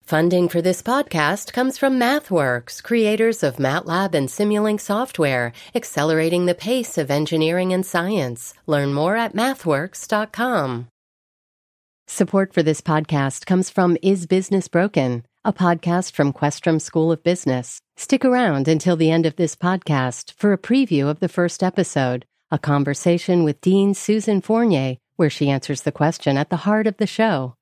Funding for this podcast comes from MathWorks, creators of MATLAB and Simulink software, accelerating the pace of engineering and science. Learn more at mathworks.com. Support for this podcast comes from Is Business Broken?, a podcast from Questrom School of Business. Stick around until the end of this podcast for a preview of the first episode, a conversation with Dean Susan Fournier, where she answers the question at the heart of the show.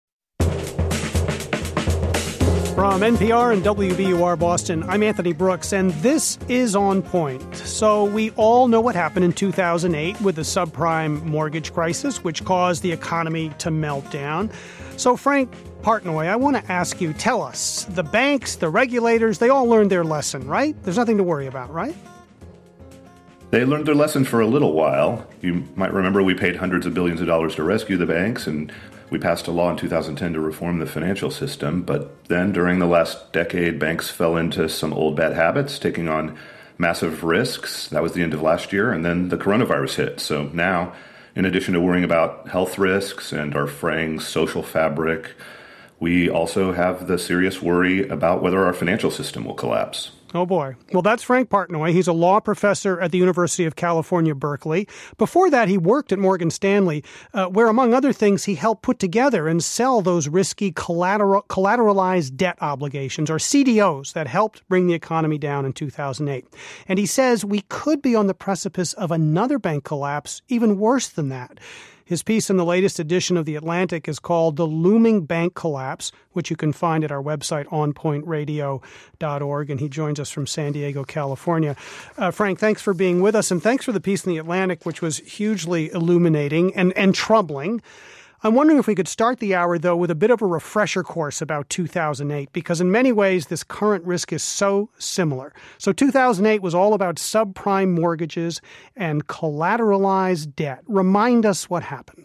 From NPR and WBUR Boston, I'm Anthony Brooks, and this is On Point. So we all know what happened in 2008 with the subprime mortgage crisis, which caused the economy to melt down. So Frank Partnoy, I want to ask you, tell us, the banks, the regulators, they all learned their lesson, right? There's nothing to worry about, right? They learned their lesson for a little while. You might remember we paid hundreds of billions of dollars to rescue the banks, and we passed a law in 2010 to reform the financial system. But then during the last decade, banks fell into some old bad habits, taking on massive risks. That was the end of last year, and then the coronavirus hit. So now, in addition to worrying about health risks and our fraying social fabric, we also have the serious worry about whether our financial system will collapse. Oh, boy. Well, that's Frank Partnoy. He's a law professor at the University of California, Berkeley. Before that, he worked at Morgan Stanley, where, among other things, he helped put together and sell those risky collateralized debt obligations, or CDOs, that helped bring the economy down in 2008. And he says we could be on the precipice of another bank collapse, even worse than that. His piece in the latest edition of The Atlantic is called The Looming Bank Collapse, which you can find at our website, onpointradio.org, and he joins us from San Diego, California. Frank, thanks for being with us, and thanks for the piece in The Atlantic, which was hugely illuminating and troubling. I'm wondering if we could start the hour, though, with a bit of a refresher course about 2008, because in many ways this current risk is so similar. So 2008 was all about subprime mortgages and collateralized debt. Remind us what happened.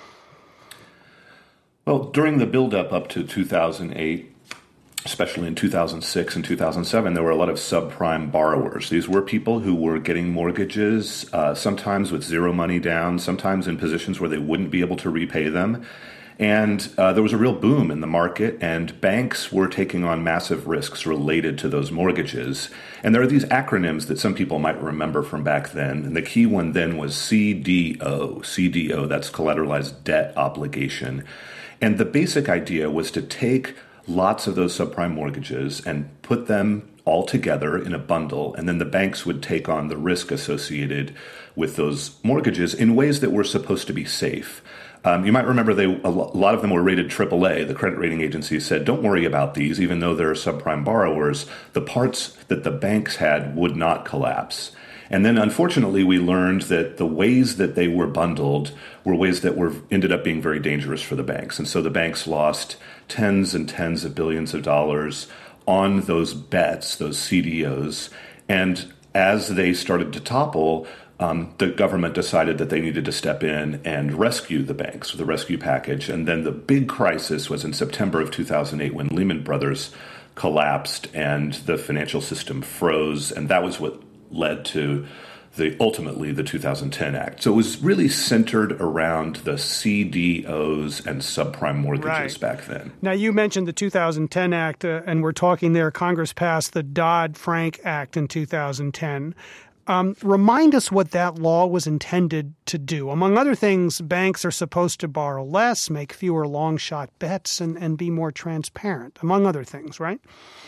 Well, during the buildup up to 2008, especially in 2006 and 2007, there were a lot of subprime borrowers. These were people who were getting mortgages, sometimes with zero money down, sometimes in positions where they wouldn't be able to repay them. And there was a real boom in the market, and banks were taking on massive risks related to those mortgages. And there are these acronyms that some people might remember from back then. And the key one then was CDO. CDO, that's collateralized debt obligation. And the basic idea was to take lots of those subprime mortgages and put them all together in a bundle, and then the banks would take on the risk associated with those mortgages in ways that were supposed to be safe. You might remember a lot of them were rated AAA. The credit rating agencies said, don't worry about these, even though they're subprime borrowers. The parts that the banks had would not collapse. And then, unfortunately, we learned that the ways that they were bundled were ways that ended up being very dangerous for the banks. And so the banks lost tens and tens of billions of dollars on those bets, those CDOs. And as they started to topple, the government decided that they needed to step in and rescue the banks with the rescue package. And then the big crisis was in September of 2008 when Lehman Brothers collapsed and the financial system froze. And that was what led to ultimately the 2010 Act. So it was really centered around the CDOs and subprime mortgages back then. Now, you mentioned the 2010 Act, and we're talking there, Congress passed the Dodd-Frank Act in 2010. Remind us what that law was intended to do. Among other things, banks are supposed to borrow less, make fewer long-shot bets, and be more transparent, among other things, right?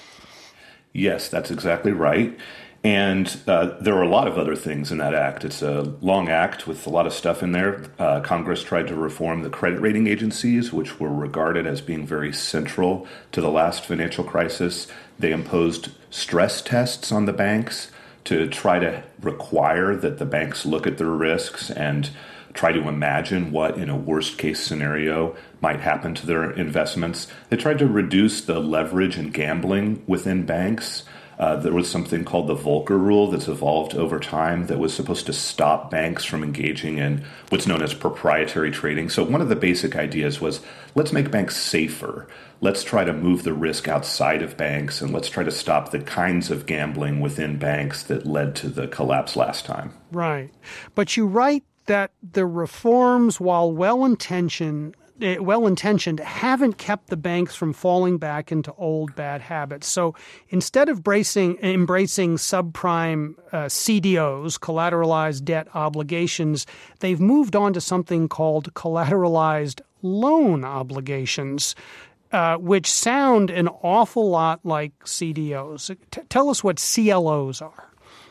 Yes, that's exactly right. And there are a lot of other things in that act. It's a long act with a lot of stuff in there. Congress tried to reform the credit rating agencies, which were regarded as being very central to the last financial crisis. They imposed stress tests on the banks to try to require that the banks look at their risks and try to imagine what, in a worst-case scenario, might happen to their investments. They tried to reduce the leverage and gambling within banks. There was something called the Volcker Rule that's evolved over time that was supposed to stop banks from engaging in what's known as proprietary trading. So one of the basic ideas was, let's make banks safer. Let's try to move the risk outside of banks, and let's try to stop the kinds of gambling within banks that led to the collapse last time. Right. But you write that the reforms, while well-intentioned, well-intentioned, haven't kept the banks from falling back into old bad habits. So instead of embracing subprime CDOs, collateralized debt obligations, they've moved on to something called collateralized loan obligations, which sound an awful lot like CDOs. Tell us what CLOs are.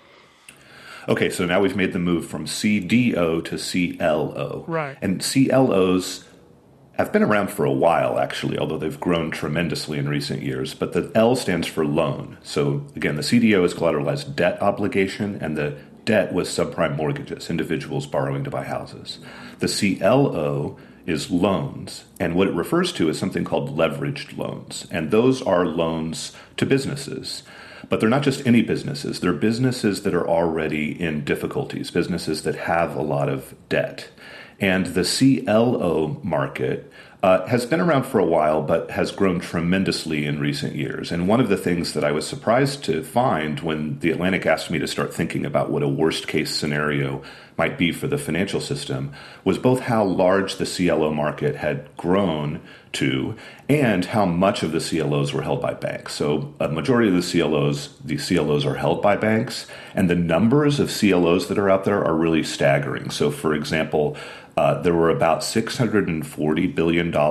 Okay, so now we've made the move from CDO to CLO. Right. And CLOs have been around for a while, actually, although they've grown tremendously in recent years. But the L stands for loan. So again, the CDO is collateralized debt obligation, and the debt was subprime mortgages, individuals borrowing to buy houses. The CLO is loans, and what it refers to is something called leveraged loans. And those are loans to businesses. But they're not just any businesses. They're businesses that are already in difficulties, businesses that have a lot of debt. And the CLO market has been around for a while, but has grown tremendously in recent years. And one of the things that I was surprised to find when The Atlantic asked me to start thinking about what a worst-case scenario might be for the financial system was both how large the CLO market had grown to and how much of the CLOs were held by banks. So a majority of the CLOs are held by banks, and the numbers of CLOs that are out there are really staggering. So for example, there were about $640 billion of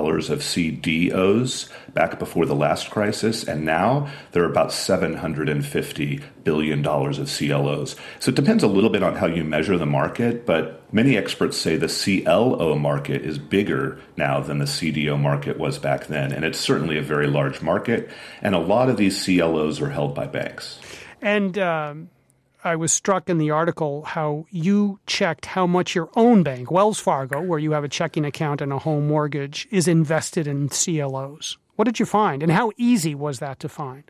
CDOs back before the last crisis, and now there are about $750 billion of CLOs. So it depends a little bit on how you measure the market, but many experts say the CLO market is bigger now than the CDO market was back then, and it's certainly a very large market, and a lot of these CLOs are held by banks. And I was struck in the article how you checked how much your own bank, Wells Fargo, where you have a checking account and a home mortgage, is invested in CLOs. What did you find, and how easy was that to find?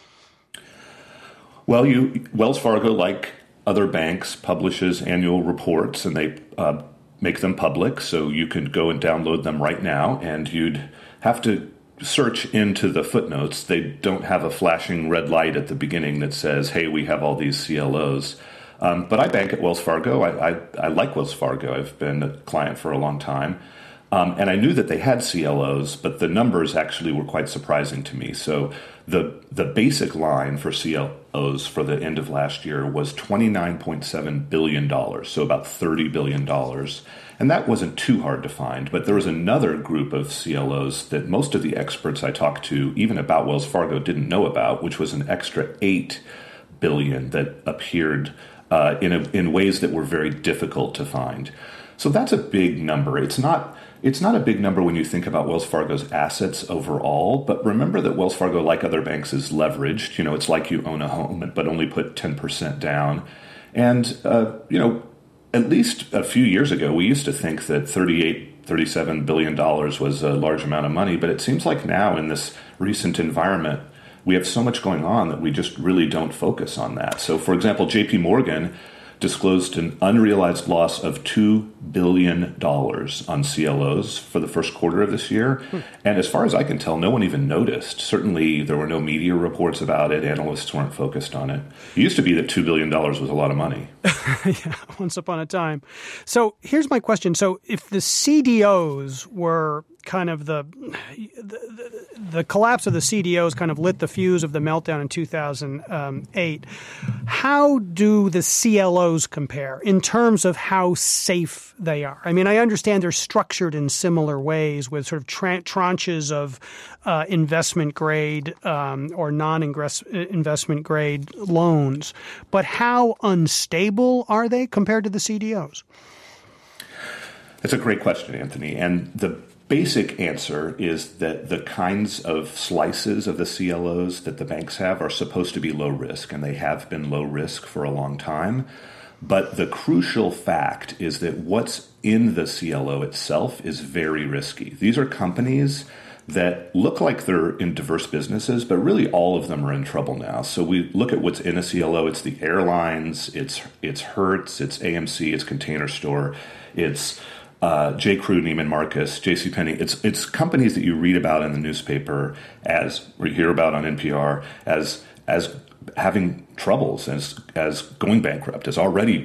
Well, Wells Fargo, like other banks, publishes annual reports, and they make them public, so you can go and download them right now, and you'd have to search into the footnotes. They don't have a flashing red light at the beginning that says, hey, we have all these CLOs. But I bank at Wells Fargo. I like Wells Fargo. I've been a client for a long time. And I knew that they had CLOs, but the numbers actually were quite surprising to me. So the basic line for CLOs for the end of last year was $29.7 billion, so about $30 billion. And that wasn't too hard to find. But there was another group of CLOs that most of the experts I talked to, even about Wells Fargo, didn't know about, which was an extra $8 billion that appeared in ways that were very difficult to find. So that's a big number. It's not a big number when you think about Wells Fargo's assets overall, but remember that Wells Fargo, like other banks, is leveraged. You know, it's like you own a home, but only put 10% down. And, at least a few years ago, we used to think that $37 billion was a large amount of money, but it seems like now in this recent environment, we have so much going on that we just really don't focus on that. So, for example, JP Morgan disclosed an unrealized loss of $2 billion on CLOs for the first quarter of this year. And as far as I can tell, no one even noticed. Certainly, there were no media reports about it. Analysts weren't focused on it. It used to be that $2 billion was a lot of money. Yeah, once upon a time. So here's my question. So if the CDOs were kind of the collapse of the CDOs kind of lit the fuse of the meltdown in 2008, how do the CLOs compare in terms of how safe they are? I mean, I understand they're structured in similar ways with sort of tranches of investment grade or non-investment grade loans, but how unstable are they compared to the CDOs? That's a great question, Anthony. And the basic answer is that the kinds of slices of the CLOs that the banks have are supposed to be low risk, and they have been low risk for a long time. But the crucial fact is that what's in the CLO itself is very risky. These are companies that look like they're in diverse businesses, but really all of them are in trouble now. So we look at what's in a CLO. It's the airlines, it's Hertz, it's AMC, it's Container Store, it's J. Crew, Neiman Marcus, JCPenney. It's companies that you read about in the newspaper or you hear about on NPR as having troubles, as going bankrupt, as already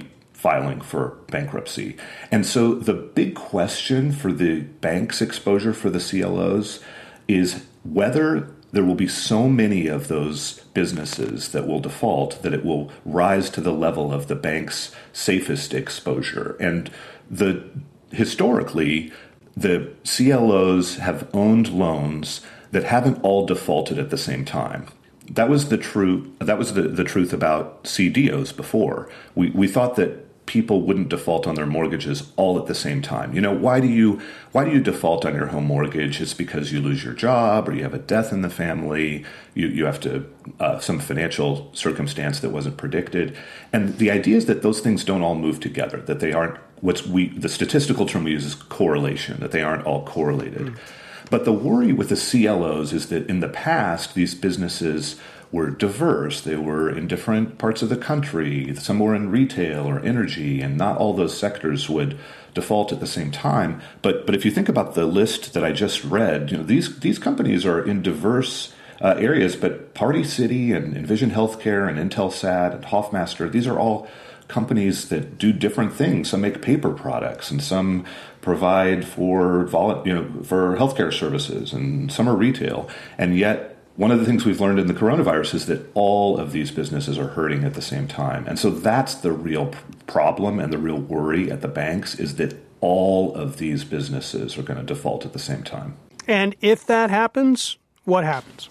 filing for bankruptcy. And so the big question for the bank's exposure for the CLOs is whether there will be so many of those businesses that will default that it will rise to the level of the bank's safest exposure. And historically, the CLOs have owned loans that haven't all defaulted at the same time. That was the truth about CDOs before. We thought that people wouldn't default on their mortgages all at the same time. Why do you default on your home mortgage? It's because you lose your job, or you have a death in the family, you have to some financial circumstance that wasn't predicted. And the idea is that those things don't all move together, that they aren't the statistical term we use is correlation, that they aren't all correlated. But the worry with the CLOs is that in the past, these businesses were diverse. They were in different parts of the country. Some were in retail or energy, and not all those sectors would default at the same time. But if you think about the list that I just read, these companies are in diverse areas. But Party City and Envision Healthcare and Intelsat and Hofmaster, these are all companies that do different things. Some make paper products, and some provide for healthcare services, and some are retail. And yet, one of the things we've learned in the coronavirus is that all of these businesses are hurting at the same time. And so that's the real problem and the real worry at the banks, is that all of these businesses are going to default at the same time. And if that happens, what happens?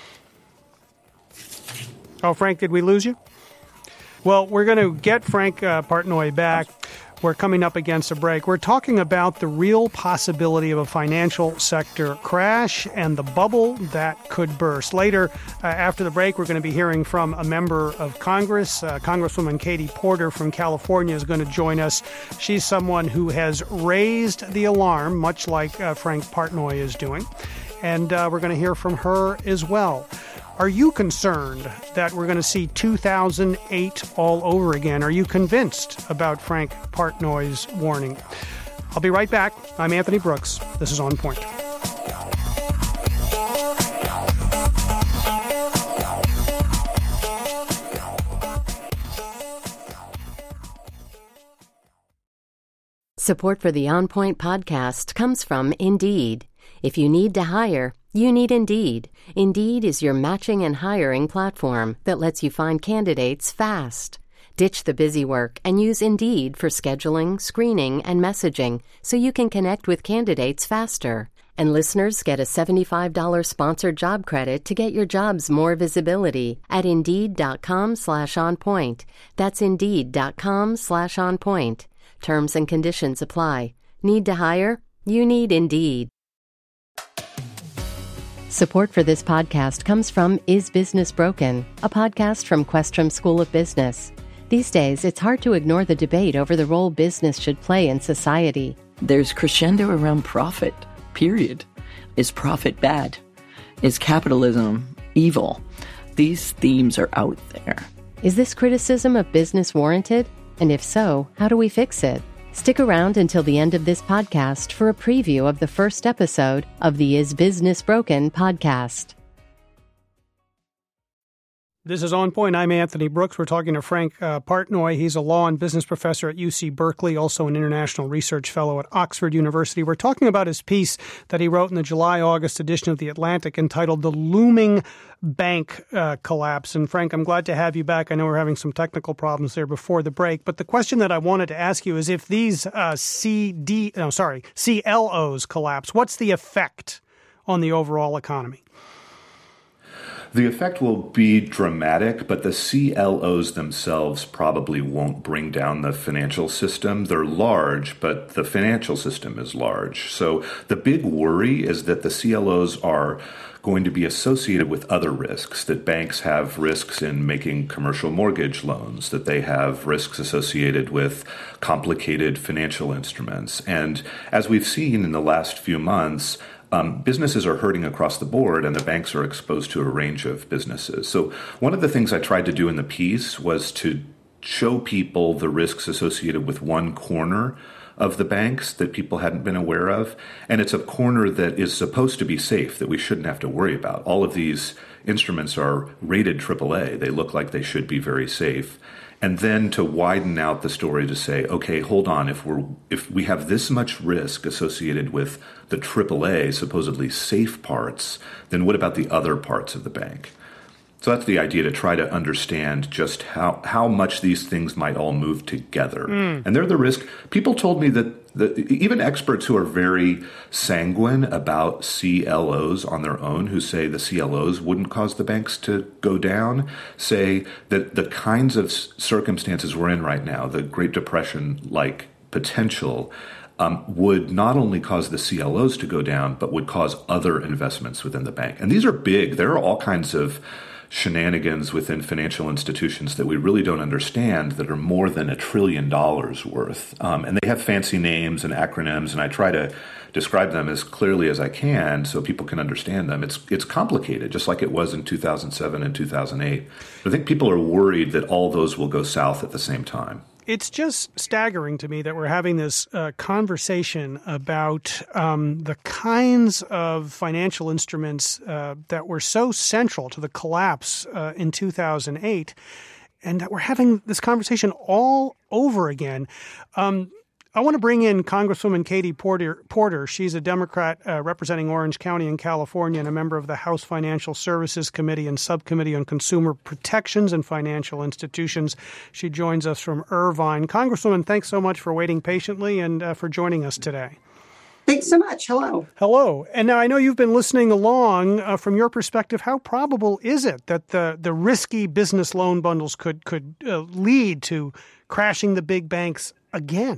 Oh, Frank, did we lose you? Well, we're going to get Frank Partnoy back. We're coming up against a break. We're talking about the real possibility of a financial sector crash and the bubble that could burst. Later, after the break, we're going to be hearing from a member of Congress. Congresswoman Katie Porter from California is going to join us. She's someone who has raised the alarm, much like Frank Partnoy is doing. And we're going to hear from her as well. Are you concerned that we're going to see 2008 all over again? Are you convinced about Frank Partnoy's warning? I'll be right back. I'm Anthony Brooks. This is On Point. Support for the On Point podcast comes from Indeed. If you need to hire, you need Indeed. Indeed is your matching and hiring platform that lets you find candidates fast. Ditch the busy work and use Indeed for scheduling, screening, and messaging so you can connect with candidates faster. And listeners get a $75 sponsored job credit to get your jobs more visibility at Indeed.com/onpoint. That's Indeed.com/onpoint. Terms and conditions apply. Need to hire? You need Indeed. Support for this podcast comes from Is Business Broken?, a podcast from Questrom School of Business. These days, it's hard to ignore the debate over the role business should play in society. There's crescendo around profit, period. Is profit bad? Is capitalism evil? These themes are out there. Is this criticism of business warranted? And if so, how do we fix it? Stick around until the end of this podcast for a preview of the first episode of the Is Business Broken? Podcast. This is On Point. I'm Anthony Brooks. We're talking to Frank Partnoy. He's a law and business professor at UC Berkeley, also an international research fellow at Oxford University. We're talking about his piece that he wrote in the July-August edition of The Atlantic entitled The Looming Bank Collapse. And Frank, I'm glad to have you back. I know we're having some technical problems there before the break. But the question that I wanted to ask you is if these CLOs collapse, what's the effect on the overall economy? The effect will be dramatic, but the CLOs themselves probably won't bring down the financial system. They're large, but the financial system is large. So the big worry is that the CLOs are going to be associated with other risks, that banks have risks in making commercial mortgage loans, that they have risks associated with complicated financial instruments. And as we've seen in the last few months, businesses are hurting across the board, and the banks are exposed to a range of businesses. So one of the things I tried to do in the piece was to show people the risks associated with one corner of the banks that people hadn't been aware of. And it's a corner that is supposed to be safe, that we shouldn't have to worry about. All of these instruments are rated AAA. They look like they should be very safe. And then to widen out the story to say, okay, hold on, if we have this much risk associated with the AAA, supposedly safe parts, then what about the other parts of the bank? So that's the idea, to try to understand just how much these things might all move together. And they're the risk. People told me that even experts who are very sanguine about CLOs on their own, who say the CLOs wouldn't cause the banks to go down, say that the kinds of circumstances we're in right now, the Great Depression-like potential, would not only cause the CLOs to go down, but would cause other investments within the bank. And these are big. There are all kinds of shenanigans within financial institutions that we really don't understand that are more than $1 trillion worth. And they have fancy names and acronyms, and I try to describe them as clearly as I can so people can understand them. It's complicated, just like it was in 2007 and 2008. I think people are worried that all those will go south at the same time. It's just staggering to me that we're having this conversation about the kinds of financial instruments that were so central to the collapse in 2008, and that we're having this conversation all over again. I want to bring in Congresswoman Katie Porter. She's a Democrat representing Orange County in California and a member of the House Financial Services Committee and Subcommittee on Consumer Protections and Financial Institutions. She joins us from Irvine. Congresswoman, thanks so much for waiting patiently and for joining us today. Thanks so much. Hello. Hello. And now I know you've been listening along. From your perspective, how probable is it that the risky business loan bundles could lead to crashing the big banks again?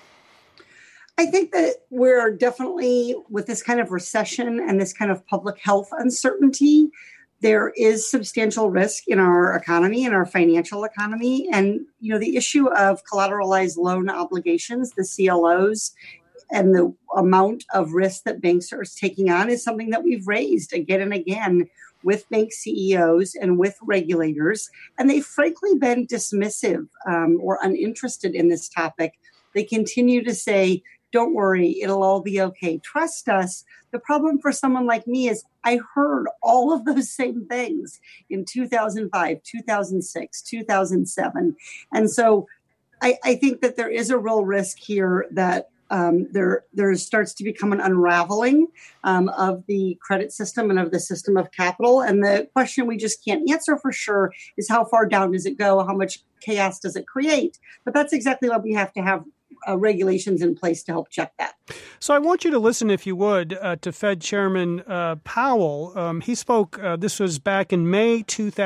I think that we're definitely, with this kind of recession and this kind of public health uncertainty, there is substantial risk in our economy, in our financial economy. And, you know, the issue of collateralized loan obligations, the CLOs, and the amount of risk that banks are taking on is something that we've raised again and again with bank CEOs and with regulators. And they've frankly been dismissive or uninterested in this topic. They continue to say, don't worry, it'll all be okay. Trust us. The problem for someone like me is I heard all of those same things in 2005, 2006, 2007. And so I think that there is a real risk here that there starts to become an unraveling of the credit system and of the system of capital. And the question we just can't answer for sure is how far down does it go? How much chaos does it create? But that's exactly why we have to have regulations in place to help check that. So I want you to listen, if you would, to Fed Chairman Powell. He spoke, this was back in May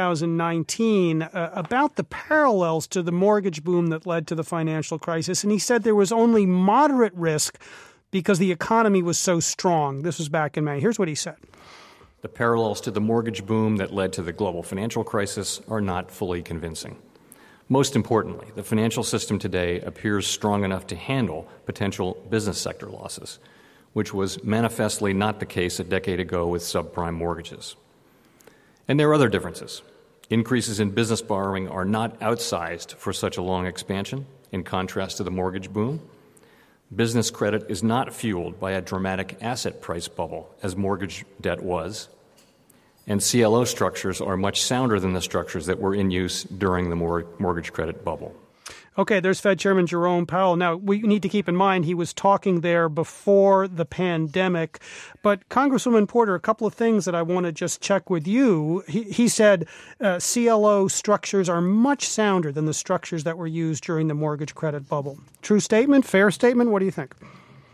2019, about the parallels to the mortgage boom that led to the financial crisis. And he said there was only moderate risk because the economy was so strong. This was back in May. Here's what he said. The parallels to the mortgage boom that led to the global financial crisis are not fully convincing. Most importantly, the financial system today appears strong enough to handle potential business sector losses, which was manifestly not the case a decade ago with subprime mortgages. And there are other differences. Increases in business borrowing are not outsized for such a long expansion, in contrast to the mortgage boom. Business credit is not fueled by a dramatic asset price bubble, as mortgage debt was. And CLO structures are much sounder than the structures that were in use during the mortgage credit bubble. Okay, there's Fed Chairman Jerome Powell. Now, we need to keep in mind he was talking there before the pandemic. But Congresswoman Porter, a couple of things that I want to just check with you. He said CLO structures are much sounder than the structures that were used during the mortgage credit bubble. True statement? Fair statement? What do you think?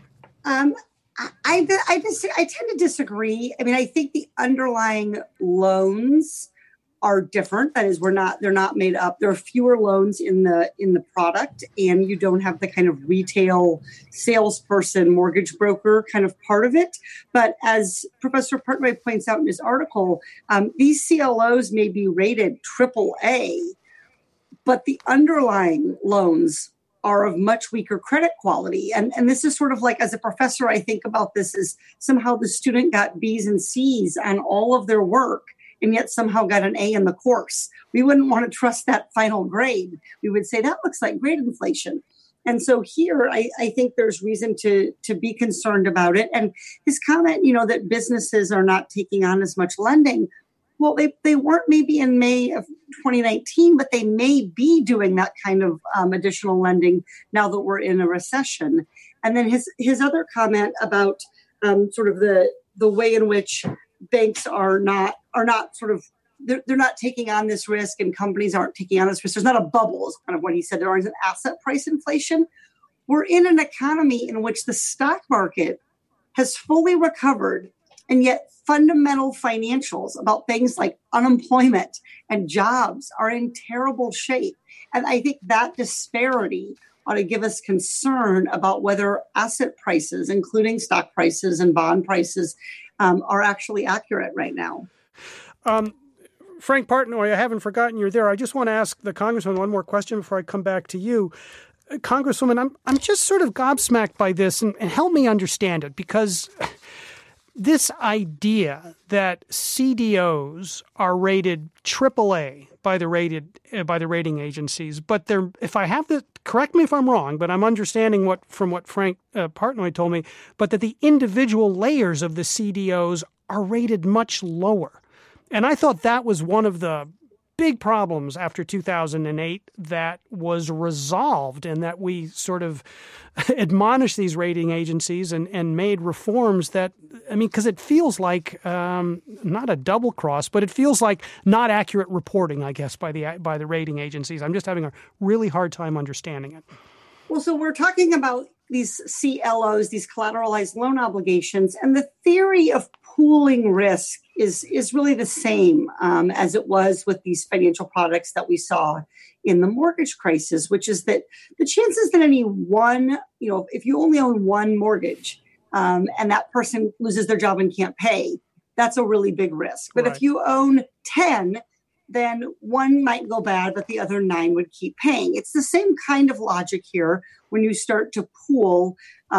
I tend to disagree. I mean, I think the underlying loans are different. That is, they're not made up. There are fewer loans in the product, and you don't have the kind of retail salesperson, mortgage broker kind of part of it. But as Professor Pertnoy points out in his article, these CLOs may be rated AAA, but the underlying loans are of much weaker credit quality. And this is sort of like, as a professor, I think about this as somehow the student got B's and C's on all of their work and yet somehow got an A in the course. We wouldn't want to trust that final grade. We would say that looks like grade inflation. And so here, I think there's reason to be concerned about it. And his comment, that businesses are not taking on as much lending. Well, they weren't maybe in May of 2019, but they may be doing that kind of additional lending now that we're in a recession. And then his other comment about sort of the way in which banks are not sort of they're not taking on this risk and companies aren't taking on this risk. There's not a bubble is kind of what he said. There isn't asset price inflation. We're in an economy in which the stock market has fully recovered, and yet fundamental financials about things like unemployment and jobs are in terrible shape. And I think that disparity ought to give us concern about whether asset prices, including stock prices and bond prices, are actually accurate right now. Frank Partnoy, I haven't forgotten you're there. I just want to ask the Congressman one more question before I come back to you. Congresswoman, I'm just sort of gobsmacked by this, and help me understand it, because this idea that CDOs are rated AAA by the rating agencies, but correct me if I'm wrong, but I'm understanding from what Frank Partnoy told me, but that the individual layers of the CDOs are rated much lower. And I thought that was one of the big problems after 2008 that was resolved, and that we sort of admonished these rating agencies and made reforms that, because it feels like not a double cross, but it feels like not accurate reporting, I guess, by the rating agencies. I'm just having a really hard time understanding it. Well, so we're talking about these CLOs, these collateralized loan obligations, and the theory of pooling risk is really the same as it was with these financial products that we saw in the mortgage crisis, which is that the chances that any one, if you only own one mortgage and that person loses their job and can't pay, that's a really big risk. But If you own 10, then one might go bad, but the other 9 would keep paying. It's the same kind of logic here when you start to pool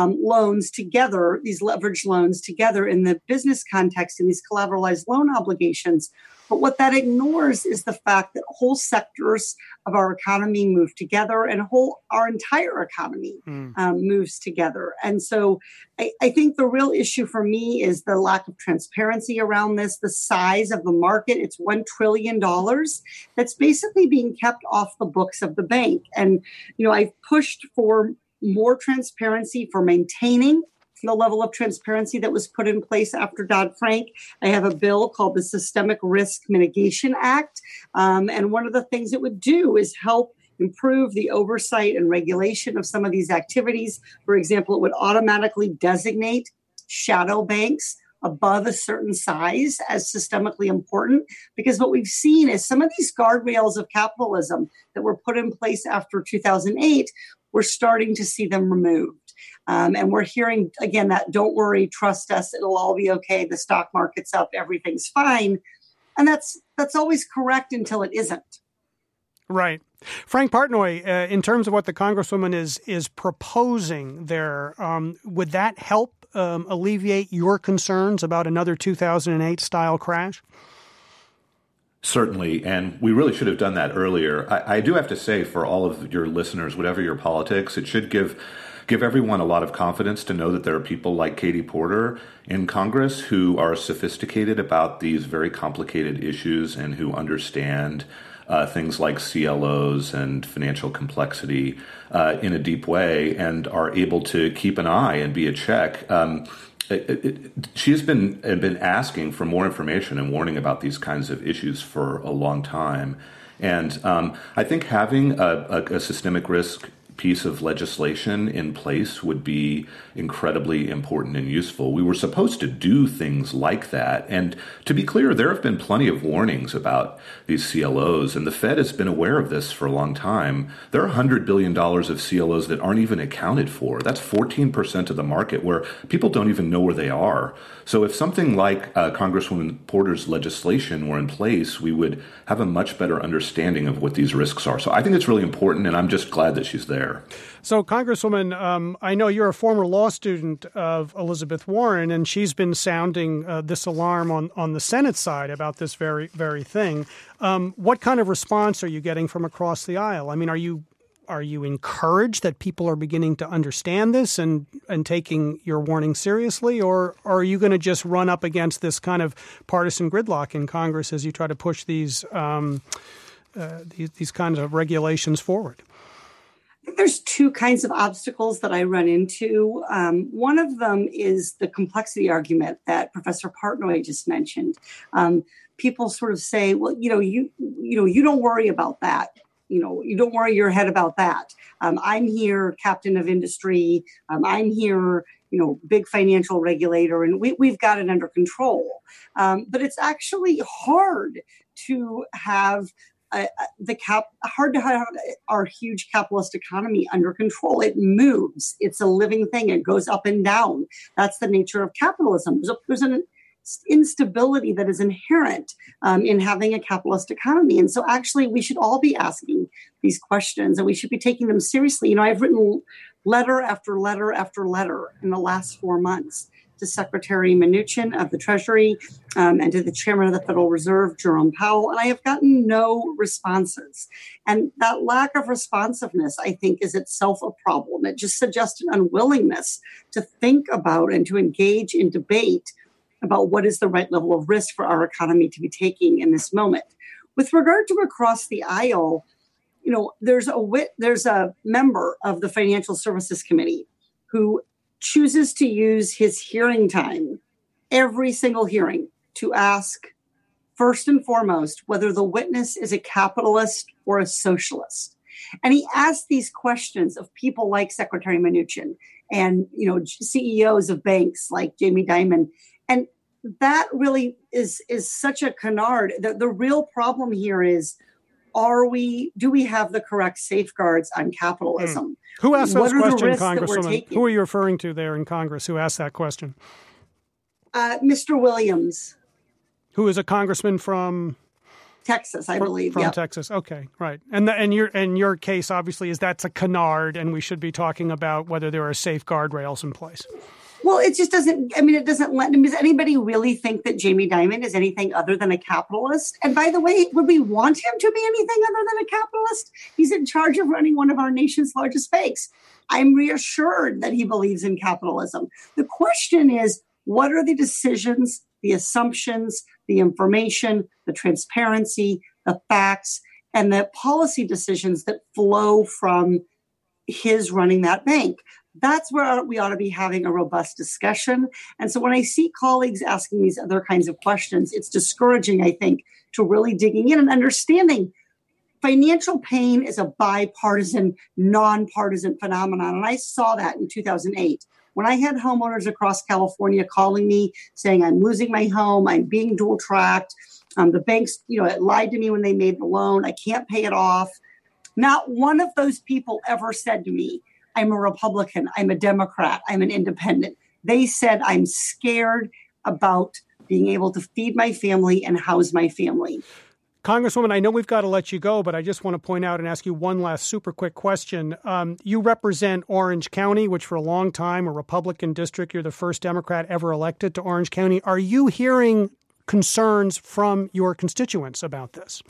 loans together, these leveraged loans together in the business context in these collateralized loan obligations. But what that ignores is the fact that whole sectors of our economy move together, and our entire economy moves together. And so I think the real issue for me is the lack of transparency around this, the size of the market. It's $1 trillion that's basically being kept off the books of the bank. And, I've pushed for more transparency, for maintaining the level of transparency that was put in place after Dodd-Frank. I have a bill called the Systemic Risk Mitigation Act. And one of the things it would do is help improve the oversight and regulation of some of these activities. For example, it would automatically designate shadow banks above a certain size as systemically important, because what we've seen is some of these guardrails of capitalism that were put in place after 2008, we're starting to see them removed. And we're hearing, again, that don't worry, trust us, it'll all be okay. The stock market's up, everything's fine. And that's always correct until it isn't. Right. Frank Partnoy, in terms of what the Congresswoman is proposing there, would that help alleviate your concerns about another 2008 style crash? Certainly, and we really should have done that earlier. I do have to say, for all of your listeners, whatever your politics, it should give everyone a lot of confidence to know that there are people like Katie Porter in Congress who are sophisticated about these very complicated issues and who understand things like CLOs and financial complexity in a deep way and are able to keep an eye and be a check. She has been asking for more information and warning about these kinds of issues for a long time. And I think having a systemic risk piece of legislation in place would be incredibly important and useful. We were supposed to do things like that. And to be clear, there have been plenty of warnings about these CLOs, and the Fed has been aware of this for a long time. There are $100 billion of CLOs that aren't even accounted for. That's 14% of the market where people don't even know where they are. So if something like Congresswoman Porter's legislation were in place, we would have a much better understanding of what these risks are. So I think it's really important, and I'm just glad that she's there. So, Congresswoman, I know you're a former law student of Elizabeth Warren, and she's been sounding this alarm on the Senate side about this very thing. What kind of response are you getting from across the aisle? I mean, are you Are you encouraged that people are beginning to understand this and taking your warning seriously, or are you going to just run up against this kind of partisan gridlock in Congress as you try to push these kinds of regulations forward? I think there's two kinds of obstacles that I run into. One of them is the complexity argument that Professor Partnoy just mentioned. People sort of say, well, you don't worry about that. You don't worry your head about that. I'm here, captain of industry. I'm here, big financial regulator, and we've got it under control. But it's actually hard to have hard to have our huge capitalist economy under control. It moves. It's a living thing. It goes up and down. That's the nature of capitalism. There's an instability that is inherent in having a capitalist economy. And so actually we should all be asking these questions and we should be taking them seriously. I've written letter after letter after letter in the last 4 months to Secretary Mnuchin of the Treasury and to the Chairman of the Federal Reserve, Jerome Powell, and I have gotten no responses. And that lack of responsiveness, I think, is itself a problem. It just suggests an unwillingness to think about and to engage in debate about what is the right level of risk for our economy to be taking in this moment. With regard to across the aisle, there's a member of the Financial Services Committee who chooses to use his hearing time, every single hearing, to ask, first and foremost, whether the witness is a capitalist or a socialist. And he asks these questions of people like Secretary Mnuchin and, CEOs of banks like Jamie Dimon. And that really is such a canard. The real problem here is, do we have the correct safeguards on capitalism? Who asked those questions, Congresswoman? Who are you referring to there in Congress? Who asked that question? Mr. Williams. Who is a congressman from Texas, I believe. From Texas. Okay, right. And your case, obviously, is that's a canard, and we should be talking about whether there are safe guardrails in place. Well, it just doesn't, it doesn't does anybody really think that Jamie Dimon is anything other than a capitalist? And by the way, would we want him to be anything other than a capitalist? He's in charge of running one of our nation's largest banks. I'm reassured that he believes in capitalism. The question is, what are the decisions, the assumptions, the information, the transparency, the facts, and the policy decisions that flow from his running that bank? That's where we ought to be having a robust discussion. And so when I see colleagues asking these other kinds of questions, it's discouraging, I think, to really digging in and understanding financial pain is a bipartisan, nonpartisan phenomenon. And I saw that in 2008 when I had homeowners across California calling me saying, I'm losing my home, I'm being dual tracked. The banks, it lied to me when they made the loan. I can't pay it off. Not one of those people ever said to me, I'm a Republican, I'm a Democrat, I'm an independent. They said, I'm scared about being able to feed my family and house my family. Congresswoman, I know we've got to let you go, but I just want to point out and ask you one last super quick question. You represent Orange County, which for a long time, a Republican district. You're the first Democrat ever elected to Orange County. Are you hearing concerns from your constituents about this?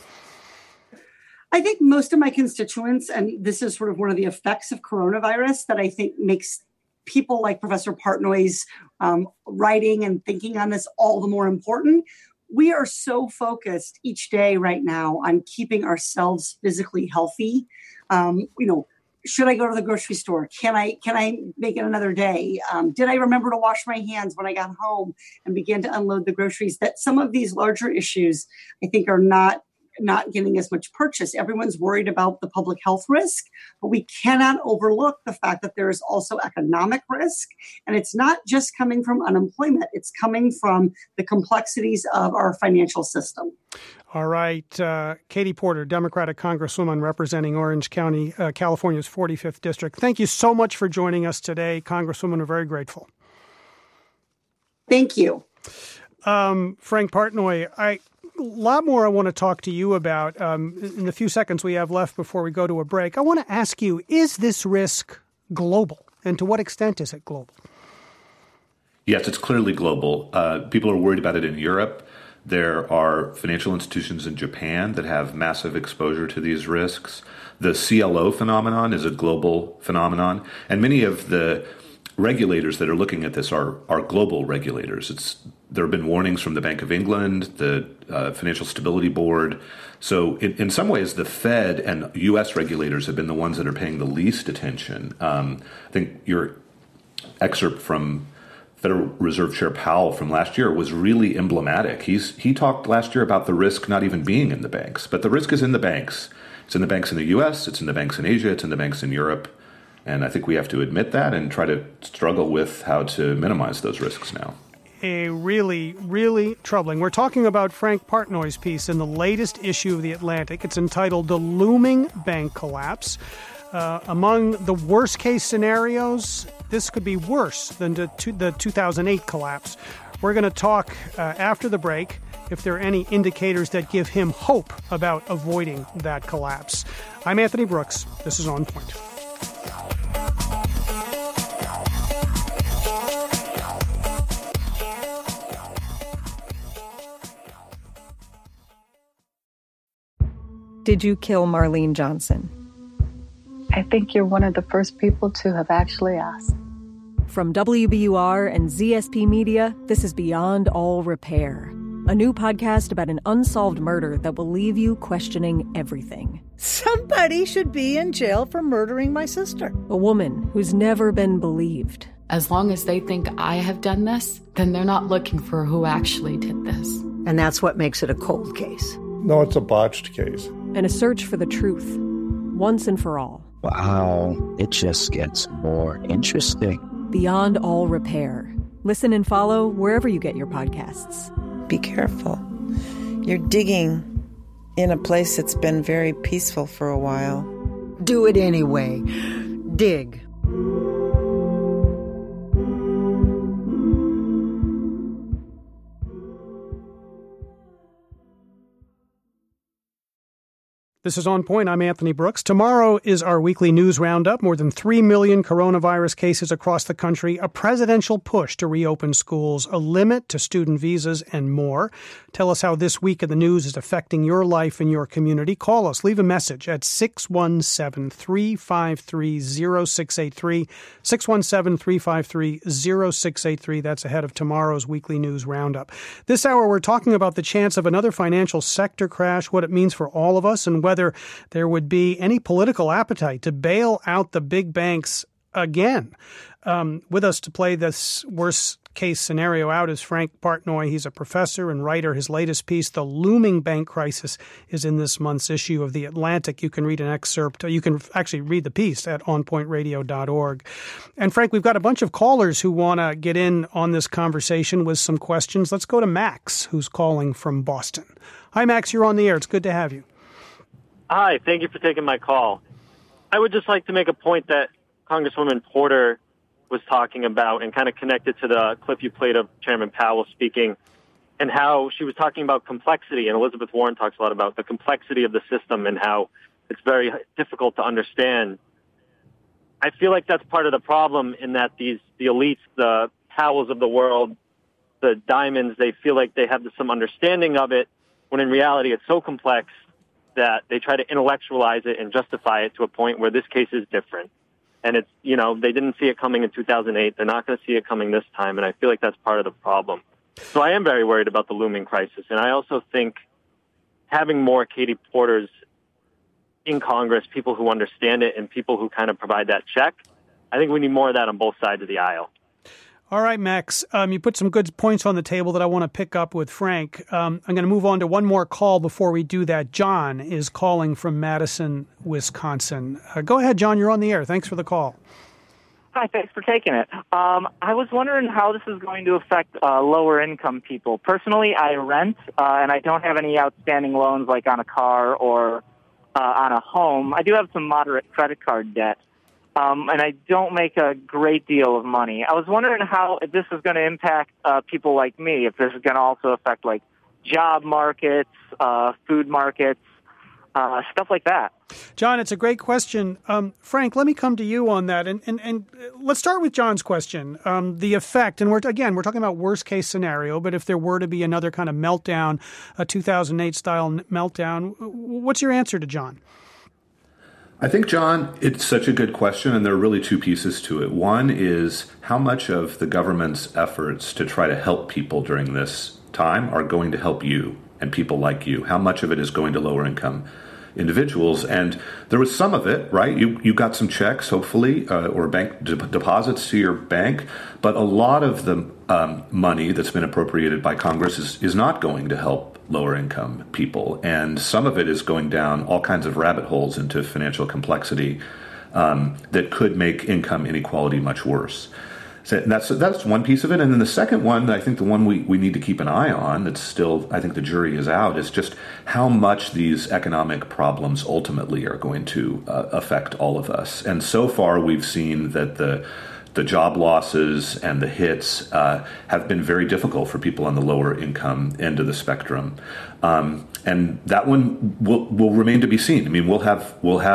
I think most of my constituents, and this is sort of one of the effects of coronavirus that I think makes people like Professor Partnoy's writing and thinking on this all the more important. We are so focused each day right now on keeping ourselves physically healthy. Should I go to the grocery store? Can I make it another day? Did I remember to wash my hands when I got home and began to unload the groceries? That some of these larger issues, I think, are not getting as much purchase. Everyone's worried about the public health risk, but we cannot overlook the fact that there is also economic risk. And it's not just coming from unemployment. It's coming from the complexities of our financial system. All right. Katie Porter, Democratic Congresswoman representing Orange County, California's 45th District. Thank you so much for joining us today, Congresswoman. We're very grateful. Thank you. Frank Partnoy, a lot more I want to talk to you about in the few seconds we have left before we go to a break. I want to ask you, is this risk global? And to what extent is it global? Yes, it's clearly global. People are worried about it in Europe. There are financial institutions in Japan that have massive exposure to these risks. The CLO phenomenon is a global phenomenon, and many of the regulators that are looking at this are global regulators. There have been warnings from the Bank of England, the Financial Stability Board. So in some ways, the Fed and U.S. regulators have been the ones that are paying the least attention. I think your excerpt from Federal Reserve Chair Powell from last year was really emblematic. He talked last year about the risk not even being in the banks, but the risk is in the banks. It's in the banks in the U.S., it's in the banks in Asia, it's in the banks in Europe. And I think we have to admit that and try to struggle with how to minimize those risks now. Really, really troubling. We're talking about Frank Partnoy's piece in the latest issue of The Atlantic. It's entitled The Looming Bank Collapse. Among the worst-case scenarios, this could be worse than the 2008 collapse. We're going to talk after the break if there are any indicators that give him hope about avoiding that collapse. I'm Anthony Brooks. This is On Point. Did you kill Marlene Johnson? I think you're one of the first people to have actually asked. From WBUR and ZSP Media, this is Beyond All Repair, a new podcast about an unsolved murder that will leave you questioning everything. Somebody should be in jail for murdering my sister. A woman who's never been believed. As long as they think I have done this, then they're not looking for who actually did this. And that's what makes it a cold case. No, it's a botched case. And a search for the truth, once and for all. Wow, it just gets more interesting. Beyond All Repair. Listen and follow wherever you get your podcasts. Be careful. You're digging in a place that's been very peaceful for a while. Do it anyway. Dig. This is On Point. I'm Anthony Brooks. Tomorrow is our weekly news roundup. More than 3 million coronavirus cases across the country, a presidential push to reopen schools, a limit to student visas, and more. Tell us how this week in the news is affecting your life and your community. Call us. Leave a message at 617-353-0683. 617-353-0683. That's ahead of tomorrow's weekly news roundup. This hour, we're talking about the chance of another financial sector crash, what it means for all of us, and whether there would be any political appetite to bail out the big banks again. With us to play this worst-case scenario out is Frank Partnoy. He's a professor and writer. His latest piece, The Looming Bank Crisis, is in this month's issue of The Atlantic. You can read an excerpt. You can actually read the piece at onpointradio.org. And Frank, we've got a bunch of callers who want to get in on this conversation with some questions. Let's go to Max, who's calling from Boston. Hi, Max. You're on the air. It's good to have you. Hi, thank you for taking my call. I would just like to make a point that Congresswoman Porter was talking about and kind of connected to the clip you played of Chairman Powell speaking and how she was talking about complexity. And Elizabeth Warren talks a lot about the complexity of the system and how it's very difficult to understand. I feel like that's part of the problem in that the elites, the Powells of the world, the Diamonds, they feel like they have some understanding of it when in reality it's so complex that they try to intellectualize it and justify it to a point where this case is different. And it's, they didn't see it coming in 2008. They're not going to see it coming this time. And I feel like that's part of the problem. So I am very worried about the looming crisis. And I also think having more Katie Porters in Congress, people who understand it and people who kind of provide that check, I think we need more of that on both sides of the aisle. All right, Max, you put some good points on the table that I want to pick up with Frank. I'm going to move on to one more call before we do that. John is calling from Madison, Wisconsin. Go ahead, John. You're on the air. Thanks for the call. Hi, thanks for taking it. I was wondering how this is going to affect lower-income people. Personally, I rent, and I don't have any outstanding loans like on a car or on a home. I do have some moderate credit card debt. And I don't make a great deal of money. I was wondering if this is going to impact people like me, if this is going to also affect, like, job markets, food markets, stuff like that. John, it's a great question. Frank, let me come to you on that. And let's start with John's question, the effect. And we're talking about worst case scenario, but if there were to be another kind of meltdown, a 2008 style meltdown, what's your answer to John? I think, John, it's such a good question, and there are really two pieces to it. One is how much of the government's efforts to try to help people during this time are going to help you and people like you? How much of it is going to lower income individuals? And there was some of it, right? You got some checks, hopefully, or bank deposits to your bank, but a lot of the money that's been appropriated by Congress is not going to help lower income people. And some of it is going down all kinds of rabbit holes into financial complexity that could make income inequality much worse. So that's one piece of it. And then the second one, I think the one we need to keep an eye on, that's still, I think the jury is out, is just how much these economic problems ultimately are going to affect all of us. And so far we've seen that the job losses and the hits have been very difficult for people on the lower income end of the spectrum. And that one will remain to be seen. I mean, we'll have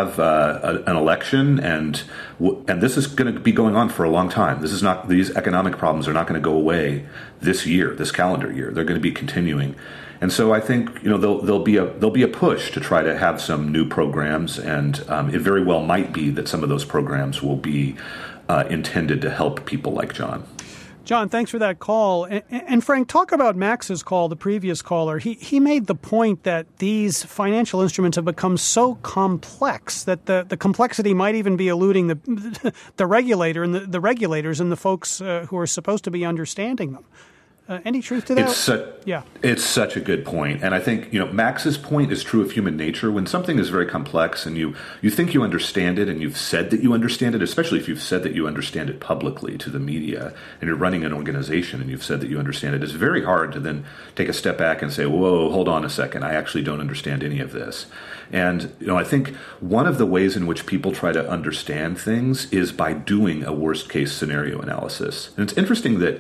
an election, and this is going to be going on for a long time. These economic problems are not going to go away this year, this calendar year. They're going to be continuing. And so I think there'll be a push to try to have some new programs, and it very well might be that some of those programs will be intended to help people like John. John, thanks for that call. And Frank, talk about Max's call, the previous caller. He made the point that these financial instruments have become so complex that the complexity might even be eluding the regulator and the regulators and the folks who are supposed to be understanding them. Any truth to that? It's such a good point. And I think, Max's point is true of human nature. When something is very complex and you think you understand it and you've said that you understand it, especially if you've said that you understand it publicly to the media and you're running an organization and you've said that you understand it, it's very hard to then take a step back and say, whoa, hold on a second. I actually don't understand any of this. And, I think one of the ways in which people try to understand things is by doing a worst case scenario analysis. And it's interesting that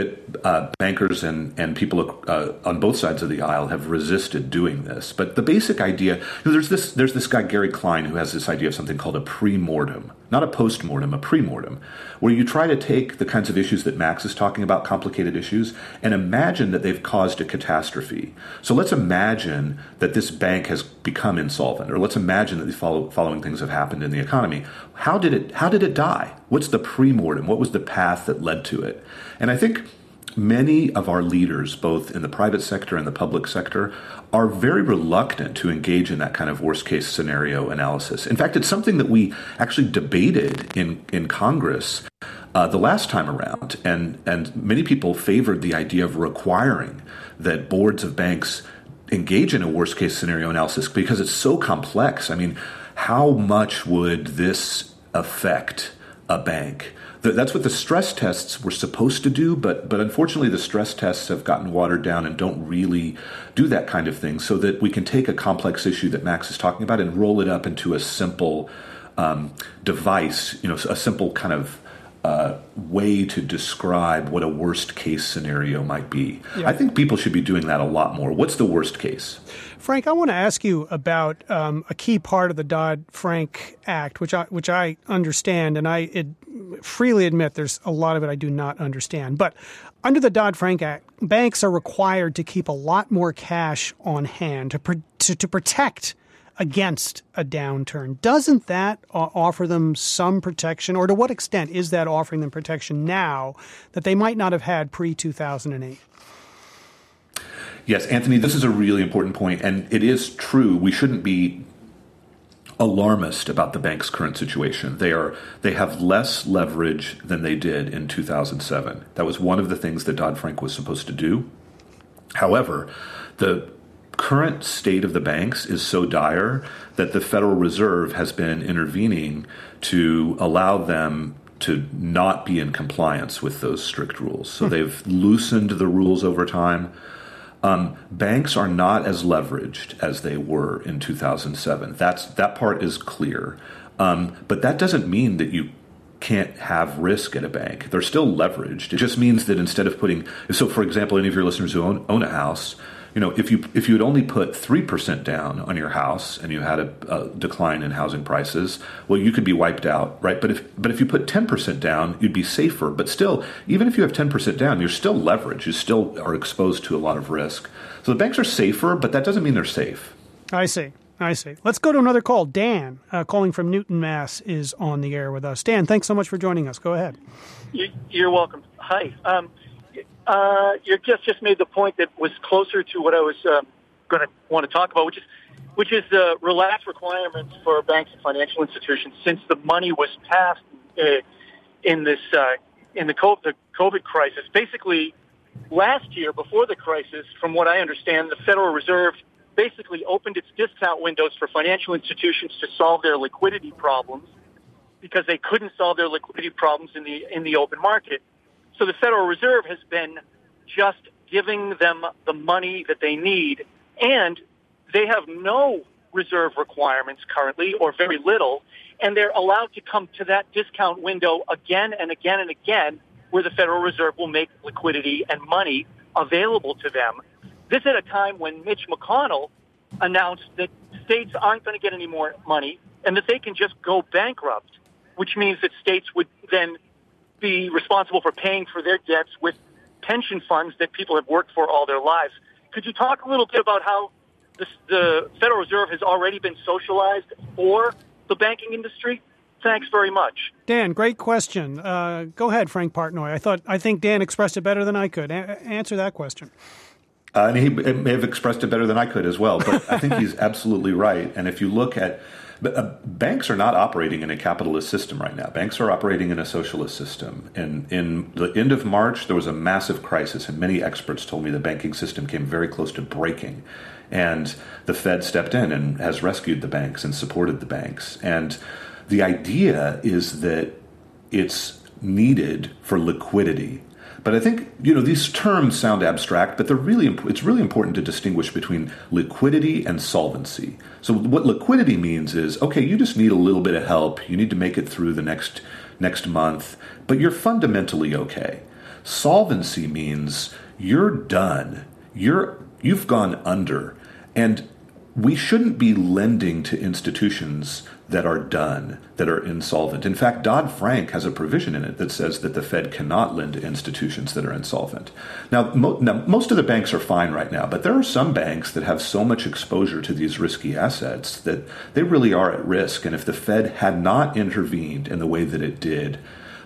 bankers and people on both sides of the aisle have resisted doing this. But the basic idea, there's this guy, Gary Klein, who has this idea of something called a pre-mortem, not a post-mortem, a pre-mortem, where you try to take the kinds of issues that Max is talking about, complicated issues, and imagine that they've caused a catastrophe. So let's imagine that this bank has become insolvent, or let's imagine that the following things have happened in the economy. How did it die? What's the pre-mortem? What was the path that led to it? And I think many of our leaders, both in the private sector and the public sector, are very reluctant to engage in that kind of worst-case scenario analysis. In fact, it's something that we actually debated in Congress the last time around, and many people favored the idea of requiring that boards of banks engage in a worst-case scenario analysis because it's so complex. I mean, how much would this affect a bank? That's what the stress tests were supposed to do, but unfortunately the stress tests have gotten watered down and don't really do that kind of thing, so that we can take a complex issue that Max is talking about and roll it up into a simple device, a simple kind of way to describe what a worst case scenario might be. Yeah. I think people should be doing that a lot more. What's the worst case? Frank, I want to ask you about a key part of the Dodd-Frank Act, which I understand, and I freely admit there's a lot of it I do not understand. But under the Dodd-Frank Act, banks are required to keep a lot more cash on hand to protect against a downturn. Doesn't that offer them some protection, or to what extent is that offering them protection now that they might not have had pre-2008? Yes, Anthony, this is a really important point, and it is true. We shouldn't be alarmist about the bank's current situation. They have less leverage than they did in 2007. That was one of the things that Dodd-Frank was supposed to do. However, the current state of the banks is so dire that the Federal Reserve has been intervening to allow them to not be in compliance with those strict rules. So they've loosened the rules over time. Banks are not as leveraged as they were in 2007. That part is clear. But that doesn't mean that you can't have risk at a bank. They're still leveraged. It just means that instead of for example, any of your listeners who own a house, if you had only put 3% down on your house and you had a decline in housing prices, well, you could be wiped out, right? But if you put 10% down, you'd be safer. But still, even if you have 10% down, you're still leveraged. You still are exposed to a lot of risk. So the banks are safer, but that doesn't mean they're safe. I see. Let's go to another call. Dan, calling from Newton, Mass, is on the air with us. Dan, thanks so much for joining us. Go ahead. You're welcome. Hi. You just made the point that was closer to what I was going to want to talk about, which is the relaxed requirements for banks and financial institutions since the money was passed in the COVID crisis. Basically, last year, before the crisis, from what I understand, the Federal Reserve basically opened its discount windows for financial institutions to solve their liquidity problems because they couldn't solve their liquidity problems in the open market. So the Federal Reserve has been just giving them the money that they need, and they have no reserve requirements currently, or very little, and they're allowed to come to that discount window again and again and again, where the Federal Reserve will make liquidity and money available to them. This at a time when Mitch McConnell announced that states aren't going to get any more money and that they can just go bankrupt, which means that states would then be responsible for paying for their debts with pension funds that people have worked for all their lives. Could you talk a little bit about how the Federal Reserve has already been socialized for the banking industry? Thanks very much. Dan, great question. Go ahead, Frank Partnoy. I think Dan expressed it better than I could. Answer that question. And he may have expressed it better than I could as well, but I think he's absolutely right. And if you look at banks are not operating in a capitalist system right now. Banks are operating in a socialist system. And in the end of March, there was a massive crisis, and many experts told me the banking system came very close to breaking. And the Fed stepped in and has rescued the banks and supported the banks. And the idea is that it's needed for liquidity. But I think, these terms sound abstract, but it's really important to distinguish between liquidity and solvency. So what liquidity means is, okay, you just need a little bit of help. You need to make it through the next month, but you're fundamentally okay. Solvency means you're done. You've gone under. And we shouldn't be lending to institutions that are done, that are insolvent. In fact, Dodd-Frank has a provision in it that says that the Fed cannot lend to institutions that are insolvent. Now, most of the banks are fine right now, but there are some banks that have so much exposure to these risky assets that they really are at risk. And if the Fed had not intervened in the way that it did,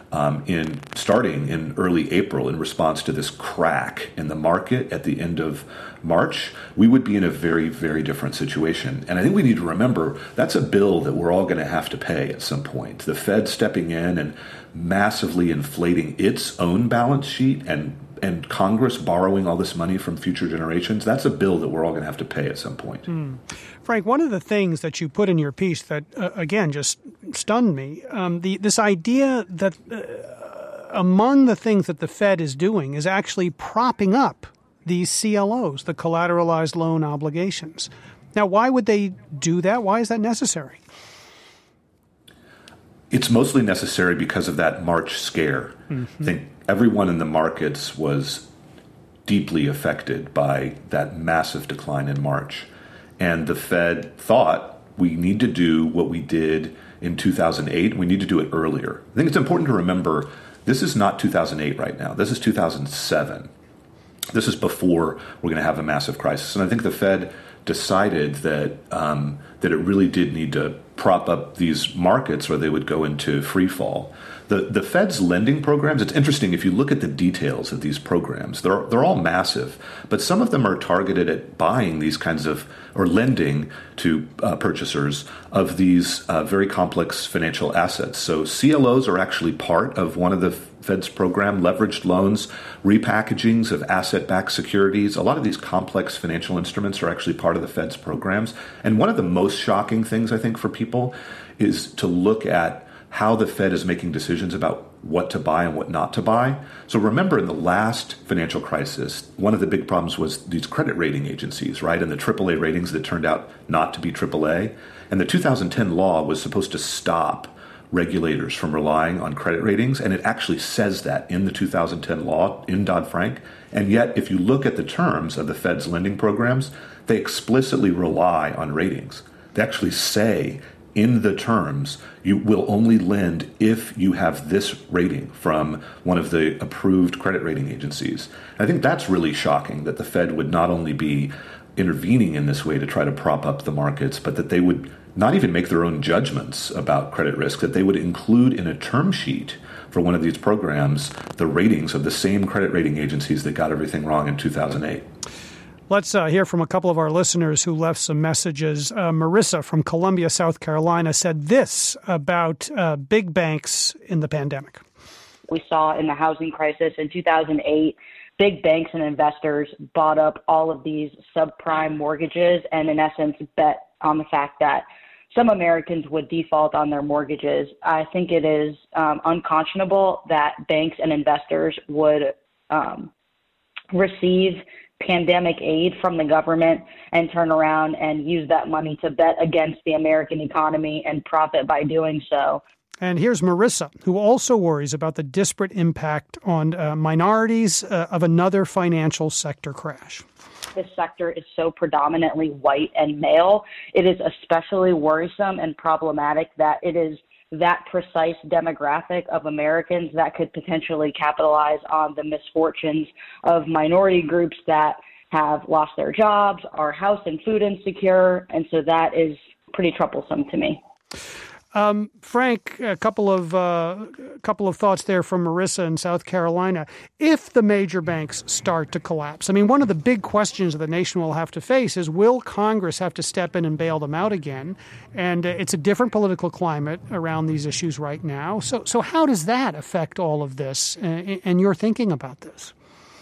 starting in early April in response to this crack in the market at the end of March, we would be in a very, very different situation. And I think we need to remember that's a bill that we're all going to have to pay at some point. The Fed stepping in and massively inflating its own balance sheet and Congress borrowing all this money from future generations, that's a bill that we're all going to have to pay at some point. Frank, one of the things that you put in your piece that, again, just stunned me, this idea that among the things that the Fed is doing is actually propping up these CLOs, the collateralized loan obligations. Now, why would they do that? Why is that necessary? It's mostly necessary because of that March scare. I think everyone in the markets was deeply affected by that massive decline in March. And the Fed thought we need to do what we did in 2008. We need to do it earlier. I think it's important to remember this is not 2008 right now. This is 2007. This is before we're going to have a massive crisis. And I think the Fed decided that that it really did need to prop up these markets or they would go into free fall. The Fed's lending programs, it's interesting if you look at the details of these programs, they're all massive, but some of them are targeted at buying these kinds of, or lending to purchasers of these very complex financial assets. So CLOs are actually part of one of the Fed's program, leveraged loans, repackagings of asset-backed securities. A lot of these complex financial instruments are actually part of the Fed's programs. And one of the most shocking things, I think, for people is to look at how the Fed is making decisions about what to buy and what not to buy. So remember, in the last financial crisis, one of the big problems was these credit rating agencies, right? And the AAA ratings that turned out not to be AAA. And the 2010 law was supposed to stop regulators from relying on credit ratings, and it actually says that in the 2010 law in Dodd-Frank. And yet, if you look at the terms of the Fed's lending programs, they explicitly rely on ratings. They actually say in the terms, you will only lend if you have this rating from one of the approved credit rating agencies. I think that's really shocking, that the Fed would not only be intervening in this way to try to prop up the markets, but that they would not even make their own judgments about credit risk, that they would include in a term sheet for one of these programs the ratings of the same credit rating agencies that got everything wrong in 2008. Let's hear from a couple of our listeners who left some messages. Marissa from Columbia, South Carolina, said this about big banks in the pandemic. We saw in the housing crisis in 2008, big banks and investors bought up all of these subprime mortgages and, in essence, bet on the fact that some Americans would default on their mortgages. I think it is unconscionable that banks and investors would receive pandemic aid from the government and turn around and use that money to bet against the American economy and profit by doing so. And here's Marissa, who also worries about the disparate impact on minorities of another financial sector crash. This sector is so predominantly white and male. It is especially worrisome and problematic that it is that precise demographic of Americans that could potentially capitalize on the misfortunes of minority groups that have lost their jobs, are house and food insecure, and so that is pretty troublesome to me. Frank, a couple of thoughts there from Marissa in South Carolina. If the major banks start to collapse, I mean, one of the big questions that the nation will have to face is, will Congress have to step in and bail them out again? And it's a different political climate around these issues right now. So how does that affect all of this and your thinking about this?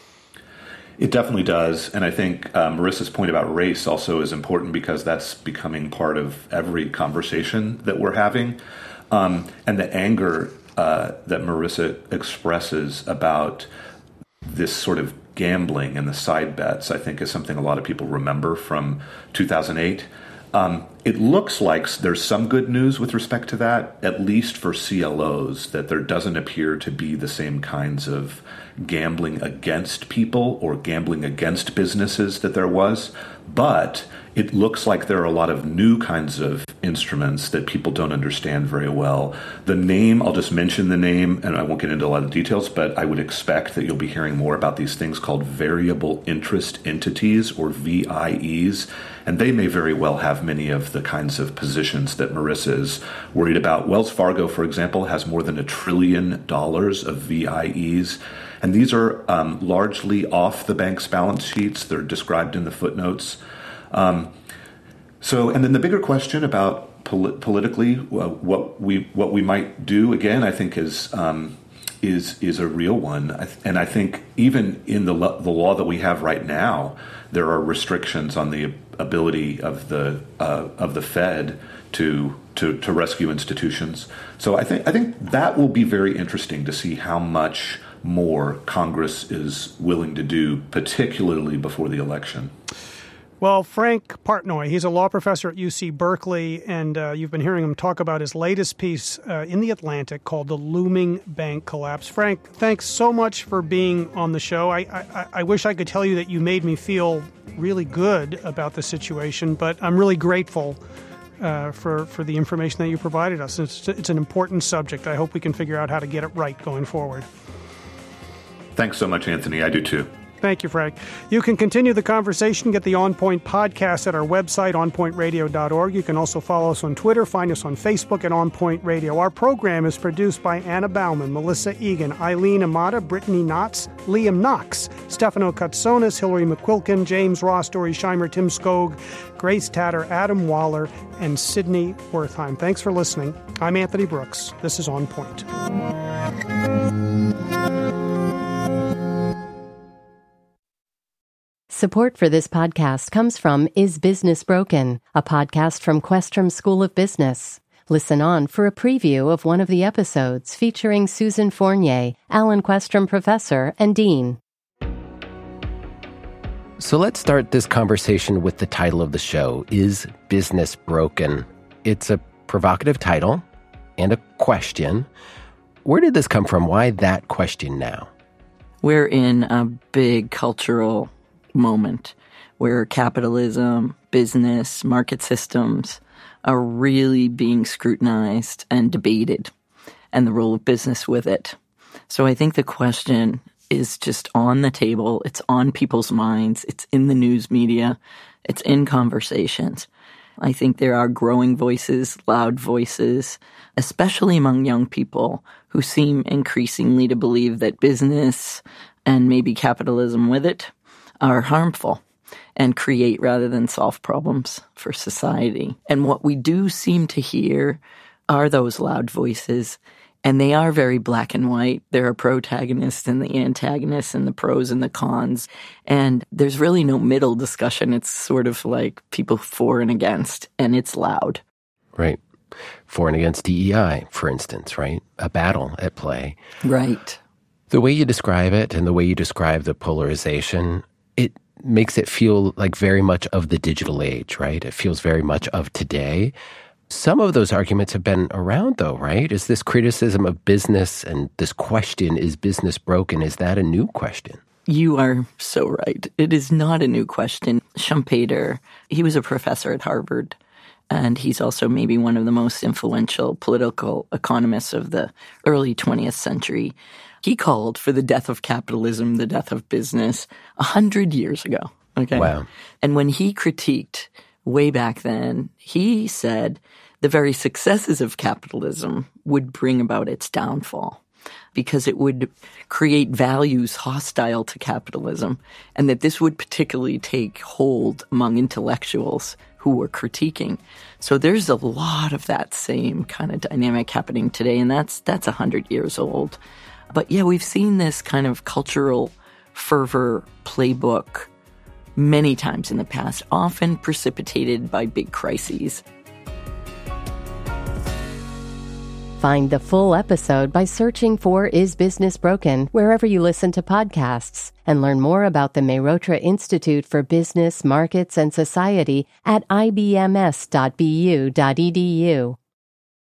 It definitely does. And I think Marissa's point about race also is important, because that's becoming part of every conversation that we're having. And the anger that Marissa expresses about this sort of gambling and the side bets, I think, is something a lot of people remember from 2008. It looks like there's some good news with respect to that, at least for CLOs, that there doesn't appear to be the same kinds of gambling against people or gambling against businesses that there was. But it looks like there are a lot of new kinds of instruments that people don't understand very well. The name, I'll just mention the name, and I won't get into a lot of details, but I would expect that you'll be hearing more about these things called variable interest entities, or VIEs, and they may very well have many of the kinds of positions that Marissa is worried about. Wells Fargo, for example, has more than $1 trillion of VIEs, and these are largely off the bank's balance sheets. They're described in the footnotes. And then the bigger question about politically what we might do, again, I think is a real one. And I think even in the law that we have right now, there are restrictions on the ability of the Fed to rescue institutions. So I think that will be very interesting to see how much more Congress is willing to do, particularly before the election. Well, Frank Partnoy, he's a law professor at UC Berkeley, and you've been hearing him talk about his latest piece in The Atlantic called The Looming Bank Collapse. Frank, thanks so much for being on the show. I wish I could tell you that you made me feel really good about the situation, but I'm really grateful for the information that you provided us. It's an important subject. I hope we can figure out how to get it right going forward. Thanks so much, Anthony. I do too. Thank you, Frank. You can continue the conversation, get the On Point podcast at our website, onpointradio.org. You can also follow us on Twitter, find us on Facebook at On Point Radio. Our program is produced by Anna Bauman, Melissa Egan, Eileen Amata, Brittany Knotts, Liam Knox, Stefano Katsonis, Hillary McQuilkin, James Ross, Dory Scheimer, Tim Skog, Grace Tatter, Adam Waller, and Sydney Wertheim. Thanks for listening. I'm Anthony Brooks. This is On Point. Support for this podcast comes from Is Business Broken?, a podcast from Questrom School of Business. Listen on for a preview of one of the episodes featuring Susan Fournier, Alan Questrom Professor and Dean. So let's start this conversation with the title of the show, Is Business Broken? It's a provocative title, and a question. Where did this come from? Why that question now? We're in a big cultural moment where capitalism, business, market systems are really being scrutinized and debated, and the role of business with it. So I think the question is just on the table. It's on people's minds. It's in the news media. It's in conversations. I think there are growing voices, loud voices, especially among young people who seem increasingly to believe that business and maybe capitalism with it are harmful and create rather than solve problems for society. And what we do seem to hear are those loud voices, and they are very black and white. There are protagonists and the antagonists and the pros and the cons. And there's really no middle discussion. It's sort of like people for and against, and it's loud. Right. For and against DEI, for instance, right? A battle at play. Right. The way you describe it and the way you describe the polarization, it makes it feel like very much of the digital age, right? It feels very much of today. Some of those arguments have been around, though, right? Is this criticism of business and this question, is business broken, is that a new question? You are so right. It is not a new question. Schumpeter, he was a professor at Harvard, and he's also maybe one of the most influential political economists of the early 20th century. He called for the death of capitalism, the death of business, 100 years ago. Okay. Wow. And when he critiqued way back then, he said the very successes of capitalism would bring about its downfall because it would create values hostile to capitalism, and that this would particularly take hold among intellectuals who were critiquing. So there's a lot of that same kind of dynamic happening today, and that's 100 years old. But yeah, we've seen this kind of cultural fervor playbook many times in the past, often precipitated by big crises. Find the full episode by searching for Is Business Broken wherever you listen to podcasts, and learn more about the Mehrotra Institute for Business, Markets, and Society at ibms.bu.edu.